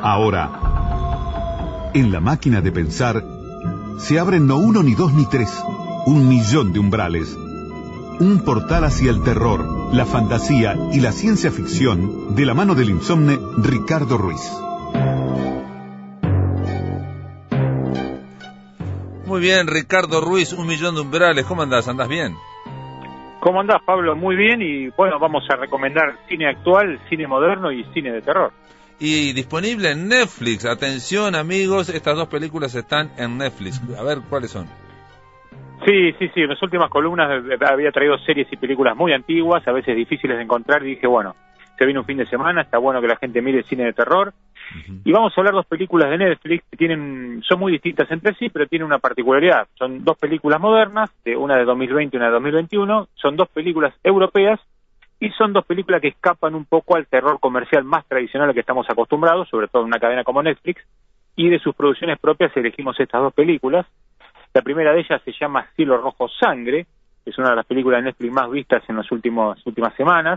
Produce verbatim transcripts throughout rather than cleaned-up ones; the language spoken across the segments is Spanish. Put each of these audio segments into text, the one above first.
Ahora, en la máquina de pensar, se abren no uno, ni dos, ni tres, un millón de umbrales. Un portal hacia el terror, la fantasía y la ciencia ficción, de la mano del insomne Ricardo Ruiz. Muy bien, Ricardo Ruiz, un millón de umbrales. ¿Cómo andás? ¿Andás bien? ¿Cómo andás, Pablo? Muy bien, y bueno, vamos a recomendar cine actual, cine moderno y cine de terror. Y disponible en Netflix. Atención, amigos, estas dos películas están en Netflix. A ver, ¿cuáles son? Sí, sí, sí, en las últimas columnas había traído series y películas muy antiguas, a veces difíciles de encontrar, y dije, bueno, se viene un fin de semana, está bueno que la gente mire cine de terror. Uh-huh. Y vamos a hablar dos películas de Netflix que tienen, son muy distintas entre sí, pero tienen una particularidad. Son dos películas modernas, de una de dos mil veinte y una de dos mil veintiuno, son dos películas europeas, y son dos películas que escapan un poco al terror comercial más tradicional al que estamos acostumbrados, sobre todo en una cadena como Netflix, y de sus producciones propias elegimos estas dos películas. La primera de ellas se llama Cielo Rojo Sangre, es una de las películas de Netflix más vistas en las últimas, últimas semanas.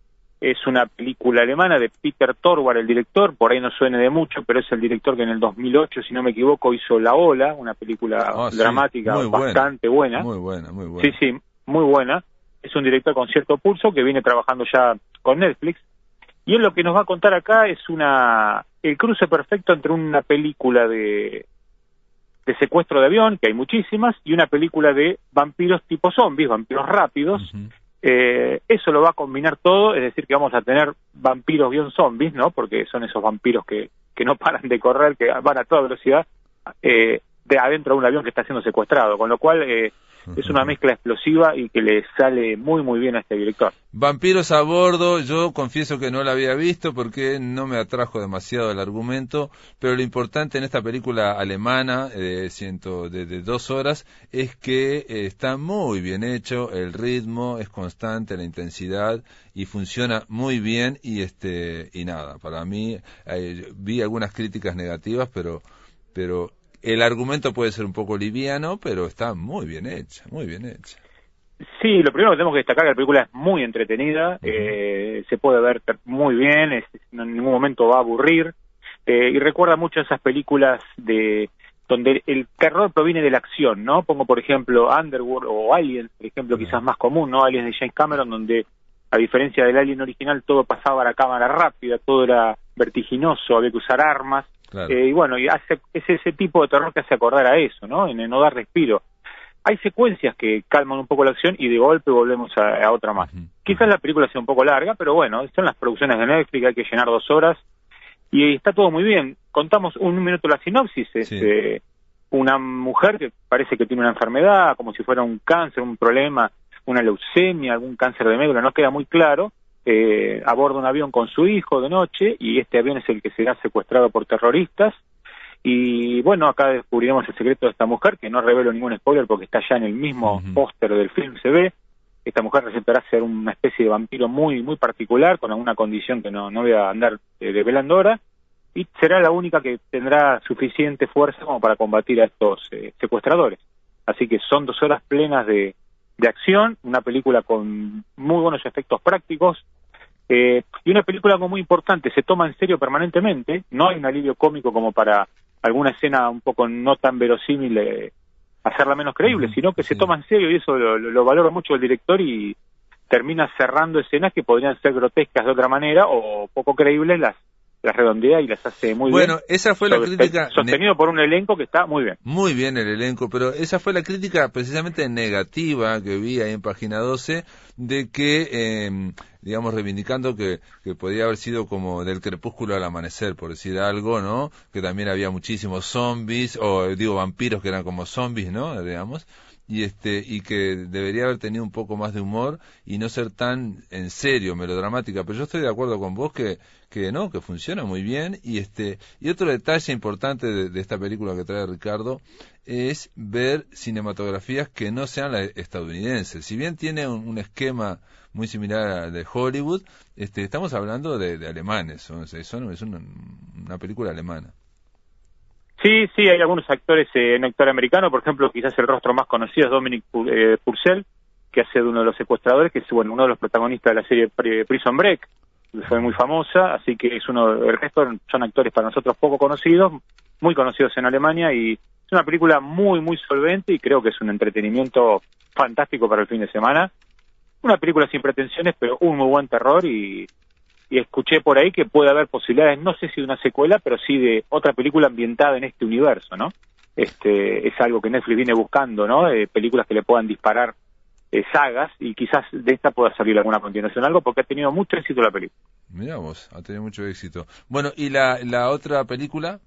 Es una película alemana de Peter Torwart, el director, por ahí no suene de mucho, pero es el director que en el dos mil ocho, si no me equivoco, hizo La Ola, una película oh, dramática sí, bastante buena. Muy buena, muy buena. Sí, sí, muy buena. Es un director con cierto pulso que viene trabajando ya con Netflix. Y él lo que nos va a contar acá es una el cruce perfecto entre una película de... de secuestro de avión, que hay muchísimas, y una película de vampiros tipo zombies, vampiros rápidos. Uh-huh. Eh, eso lo va a combinar todo, es decir, que vamos a tener vampiros guión zombies, ¿no? Porque son esos vampiros que, que no paran de correr, que van a toda velocidad, eh, de adentro de un avión que está siendo secuestrado, con lo cual eh, es una mezcla explosiva y que le sale muy muy bien a este director. Vampiros a bordo, yo confieso que no la había visto porque no me atrajo demasiado el argumento, pero lo importante en esta película alemana de, ciento, de, de dos horas es que eh, está muy bien hecho, el ritmo es constante, la intensidad, y funciona muy bien, y este y nada, para mí eh, vi algunas críticas negativas, pero pero el argumento puede ser un poco liviano, pero está muy bien hecha, muy bien hecha. Sí, lo primero que tenemos que destacar es que la película es muy entretenida, uh-huh. eh, se puede ver muy bien, es, en ningún momento va a aburrir, eh, y recuerda mucho a esas películas de donde el terror proviene de la acción, ¿no? Pongo, por ejemplo, Underworld o Alien, por ejemplo, uh-huh. quizás más común, ¿no? Aliens de James Cameron, donde, a diferencia del Alien original, todo pasaba a la cámara rápida, todo era vertiginoso, había que usar armas. Claro. Eh, y bueno, y hace, es ese tipo de terror que hace acordar a eso, ¿no? En, en no dar respiro. Hay secuencias que calman un poco la acción y de golpe volvemos a, a otra más. Uh-huh. Quizás la película sea un poco larga, pero bueno, son las producciones de Netflix, hay que llenar dos horas y está todo muy bien. Contamos un minuto la sinopsis, es sí. eh, una mujer que parece que tiene una enfermedad, como si fuera un cáncer, un problema, una leucemia, algún cáncer de médula, no queda muy claro. Eh, aborda un avión con su hijo de noche y este avión es el que será secuestrado por terroristas y bueno, acá descubriremos el secreto de esta mujer, que no revelo ningún spoiler porque está ya en el mismo uh-huh. póster del film, se ve. Esta mujer resultará ser una especie de vampiro muy muy particular, con alguna condición que no, no voy a andar eh, develando ahora, y será la única que tendrá suficiente fuerza como para combatir a estos eh, secuestradores. Así que son dos horas plenas de, de acción, una película con muy buenos efectos prácticos, Eh, y una película muy importante, se toma en serio permanentemente, no hay un alivio cómico como para alguna escena un poco no tan verosímil eh, hacerla menos creíble, sino que sí. se toma en serio, y eso lo, lo, lo valora mucho el director, y termina cerrando escenas que podrían ser grotescas de otra manera o poco creíbles, las las redondea y las hace muy bueno, bien. Bueno, esa fue la crítica... Sostenido por un elenco que está muy bien. Muy bien el elenco, pero esa fue la crítica precisamente negativa que vi ahí en Página doce, de que, eh, digamos, reivindicando que, que podía haber sido como del crepúsculo al amanecer, por decir algo, ¿no? Que también había muchísimos zombies, o digo, vampiros que eran como zombies, ¿no? Digamos... y este y que debería haber tenido un poco más de humor y no ser tan en serio, melodramática, pero yo estoy de acuerdo con vos que que no, que funciona muy bien. Y este y otro detalle importante de, de esta película que trae Ricardo es ver cinematografías que no sean las estadounidenses. Si bien tiene un, un esquema muy similar al de Hollywood, este estamos hablando de, de alemanes, son, son, es una, una película alemana. Sí, sí, hay algunos actores, eh, un actor americano, por ejemplo, quizás el rostro más conocido es Dominic eh, Purcell, que hace de uno de los secuestradores, que es bueno uno de los protagonistas de la serie Prison Break. fue muy famosa, así que es uno, el resto son actores para nosotros poco conocidos, muy conocidos en Alemania, y es una película muy, muy solvente y creo que es un entretenimiento fantástico para el fin de semana. Una película sin pretensiones, pero un muy buen terror, y, y escuché por ahí que puede haber posibilidades, no sé si de una secuela, pero sí de otra película ambientada en este universo, ¿no? Este, es algo que Netflix viene buscando, ¿no? Eh, películas que le puedan disparar eh, sagas, y quizás de esta pueda salir alguna continuación, algo, porque ha tenido mucho éxito la película. Mirá vos, ha tenido mucho éxito. Bueno, ¿y la, la otra película?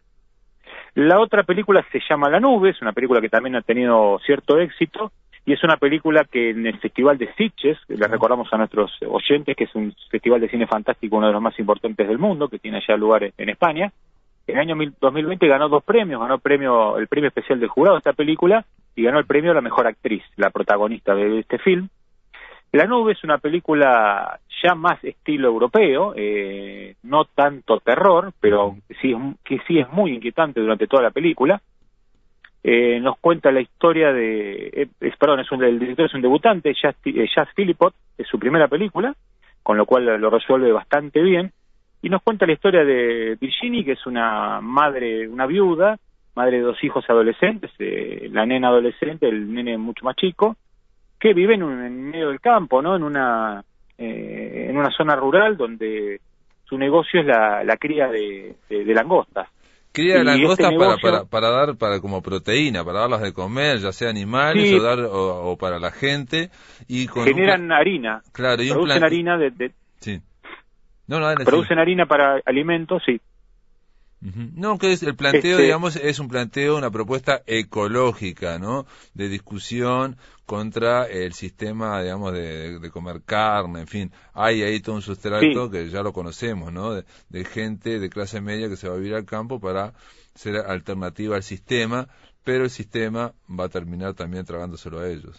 La otra película se llama La Nube, es una película que también ha tenido cierto éxito, y es una película que en el Festival de Sitges, le recordamos a nuestros oyentes que es un festival de cine fantástico, uno de los más importantes del mundo, que tiene ya lugar en España. En el año dos mil veinte ganó dos premios, ganó premio, el premio especial del jurado de esta película, y ganó el premio a la mejor actriz, la protagonista de este film. La Nube es una película ya más estilo europeo, eh, no tanto terror, pero sí, que sí es muy inquietante durante toda la película. Eh, nos cuenta la historia de, eh, es, perdón, es un, el director es un debutante, Jazz, eh, Jazz Philippot, es su primera película, con lo cual lo resuelve bastante bien, y nos cuenta la historia de Virginie, que es una madre, una viuda, madre de dos hijos adolescentes, eh, la nena adolescente, el nene mucho más chico, que vive en, un, en medio del campo, ¿no? En una eh, en una zona rural donde su negocio es la, la cría de, de, de langostas. Cría de langostas este para, negocio, para, para dar para como proteína, para darlas de comer, ya sea animales sí, o, dar, o, o para la gente. Y con generan un, harina, claro, y producen un plan... harina de... de sí. No, no, dale, producen sí. harina para alimentos, sí. Uh-huh. No, que es el planteo, Este, digamos, es un planteo, una propuesta ecológica, ¿no? De discusión contra el sistema, digamos, de, de comer carne, en fin. Hay ahí todo un sustrato sí. que ya lo conocemos, ¿no? De, de gente de clase media que se va a vivir al campo para ser alternativa al sistema, pero el sistema va a terminar también tragándoselo a ellos.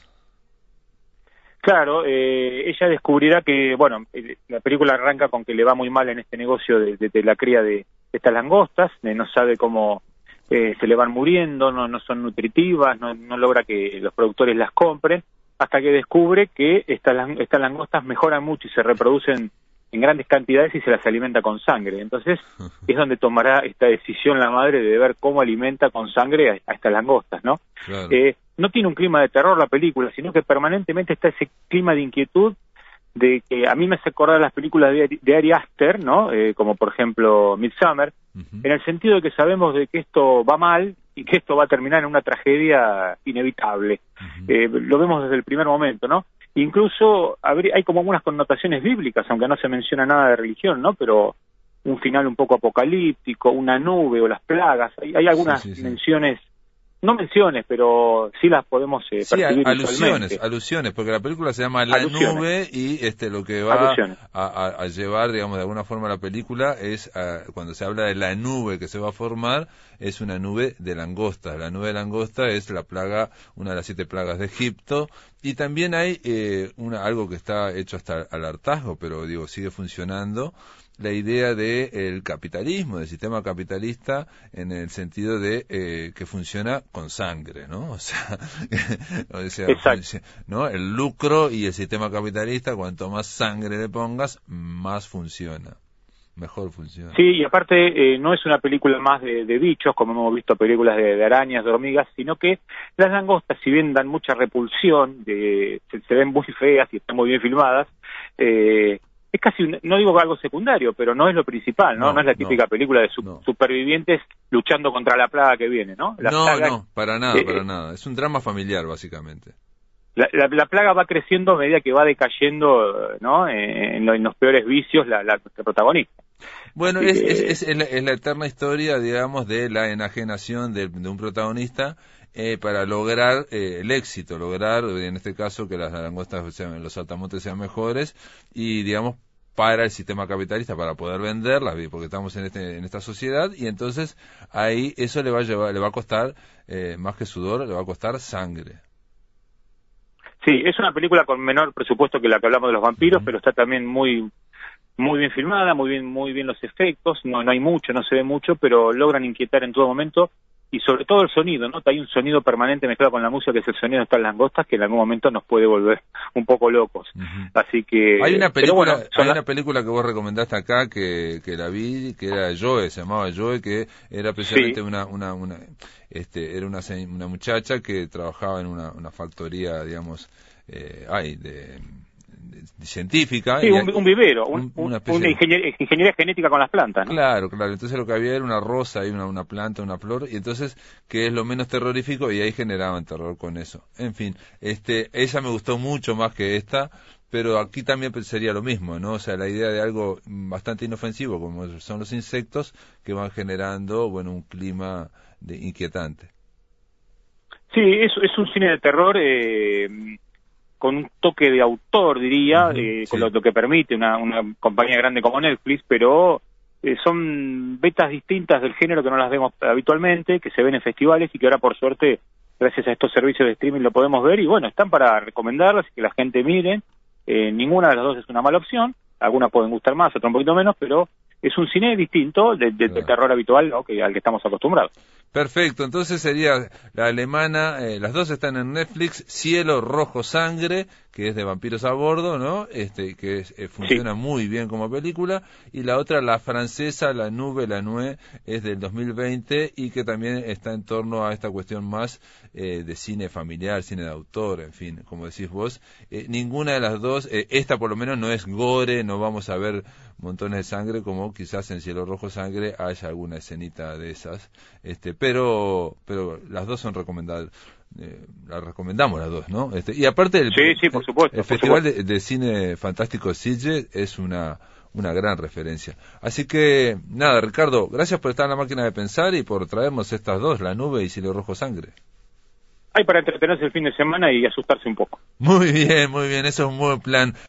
Claro, eh, ella descubrirá que, bueno, la película arranca con que le va muy mal en este negocio de, de, de la cría de estas langostas, eh, no sabe cómo eh, se le van muriendo, no, no son nutritivas, no, no logra que los productores las compren, hasta que descubre que estas, estas langostas mejoran mucho y se reproducen en grandes cantidades y se las alimenta con sangre. Entonces es donde tomará esta decisión la madre de ver cómo alimenta con sangre a, a estas langostas, ¿no? Claro. Eh, no tiene un clima de terror la película, sino que permanentemente está ese clima de inquietud, de que a mí me hace acordar las películas de, de Ari Aster, ¿no? Eh, como por ejemplo Midsommar, uh-huh. En el sentido de que sabemos de que esto va mal y que esto va a terminar en una tragedia inevitable. Uh-huh. Eh, lo vemos desde el primer momento, ¿no? Incluso hay como algunas connotaciones bíblicas, aunque no se menciona nada de religión, ¿no? Pero un final un poco apocalíptico, una nube o las plagas, hay, hay algunas sí, sí, sí. menciones, no menciones, pero sí las podemos eh, sí, percibir alusiones, alusiones, porque la película se llama La alusiones. Nube y este lo que va a, a, a llevar, digamos, de alguna forma la película es, a, cuando se habla de la nube que se va a formar, es una nube de langostas. La nube de langosta es la plaga, una de las siete plagas de Egipto, y también hay eh, una, algo que está hecho hasta al hartazgo, pero digo, sigue funcionando, la idea de el capitalismo, del sistema capitalista, en el sentido de eh, que funciona con sangre, ¿no? O sea, o sea ¿no? El lucro y el sistema capitalista, cuanto más sangre le pongas, más funciona, mejor funciona. Sí, y aparte eh, no es una película más de, de bichos, como hemos visto películas de, de arañas, de hormigas, sino que las langostas, si bien dan mucha repulsión, de, se, se ven muy feas y están muy bien filmadas, eh, es casi, un, no digo algo secundario, pero no es lo principal, ¿no? No, no es la típica no, película de su, no. supervivientes luchando contra la plaga que viene, ¿no? La no, plaga, no, para nada, eh, para nada. Es un drama familiar, básicamente. La, la, la plaga va creciendo a medida que va decayendo, ¿no? En, en, lo, en los peores vicios la, la, la protagonista. Bueno, es, que... es, es, es, la, es la eterna historia, digamos, de la enajenación de, de un protagonista eh, para lograr eh, el éxito, lograr, en este caso, que las langostas sean, los saltamontes sean mejores y, digamos, para el sistema capitalista, para poder venderlas, porque estamos en este en esta sociedad, y entonces ahí eso le va a llevar, le va a costar, eh, más que sudor, le va a costar sangre. Sí, es una película con menor presupuesto que la que hablamos de los vampiros, uh-huh. pero está también muy muy bien filmada, muy bien muy bien los efectos, no no hay mucho, no se ve mucho, pero logran inquietar en todo momento, y sobre todo el sonido, ¿no? Hay un sonido permanente mezclado con la música, que es el sonido de estas langostas, que en algún momento nos puede volver un poco locos. Uh-huh. Así que... Hay una película, bueno, hay la... una película que vos recomendaste acá, que, que la vi, que era Joe, se llamaba Joe, que era precisamente sí. una, una, una, este, era una, una muchacha que trabajaba en una, una factoría, digamos, eh, ay, de... científica. Sí, y un, un vivero, un, un, una, una ingeniería, ingeniería genética con las plantas, ¿no? Claro, claro. Entonces lo que había era una rosa y una, una planta, una flor, y entonces, que es lo menos terrorífico, y ahí generaban terror con eso. En fin, este, esa me gustó mucho más que esta, pero aquí también sería lo mismo, ¿no? O sea, la idea de algo bastante inofensivo, como son los insectos, que van generando, bueno, un clima de, inquietante. Sí, es, es un cine de terror, eh... con un toque de autor, diría, uh-huh, eh, sí. con lo, lo que permite una, una compañía grande como Netflix, pero eh, son vetas distintas del género que no las vemos habitualmente, que se ven en festivales y que ahora, por suerte, gracias a estos servicios de streaming lo podemos ver, y bueno, están para recomendarlas y que la gente mire. Eh, ninguna de las dos es una mala opción, algunas pueden gustar más, otras un poquito menos, pero es un cine distinto de, de, claro. del terror habitual, ¿no? que, al que estamos acostumbrados. Perfecto, entonces sería la alemana, eh, las dos están en Netflix, Cielo Rojo Sangre, que es de vampiros a bordo, ¿no? Este, que es, eh, funciona sí. muy bien como película, y la otra, la francesa, La Nube, La Nuée, es del dos mil veinte y que también está en torno a esta cuestión más eh, de cine familiar, cine de autor, en fin, como decís vos. Eh, ninguna de las dos, eh, esta por lo menos no es gore, no vamos a ver montones de sangre, como quizás en Cielo Rojo Sangre haya alguna escenita de esas, este, pero pero las dos son recomendadas, eh, las recomendamos las dos, ¿no? Este, y aparte el, sí, sí, por supuesto, el por Festival supuesto. De, de Cine Fantástico Sitges es una una gran referencia. Así que, nada, Ricardo, gracias por estar en la máquina de pensar y por traernos estas dos, La Nube y Cielo Rojo Sangre. Hay para entretenerse el fin de semana y asustarse un poco. Muy bien, muy bien, eso es un buen plan.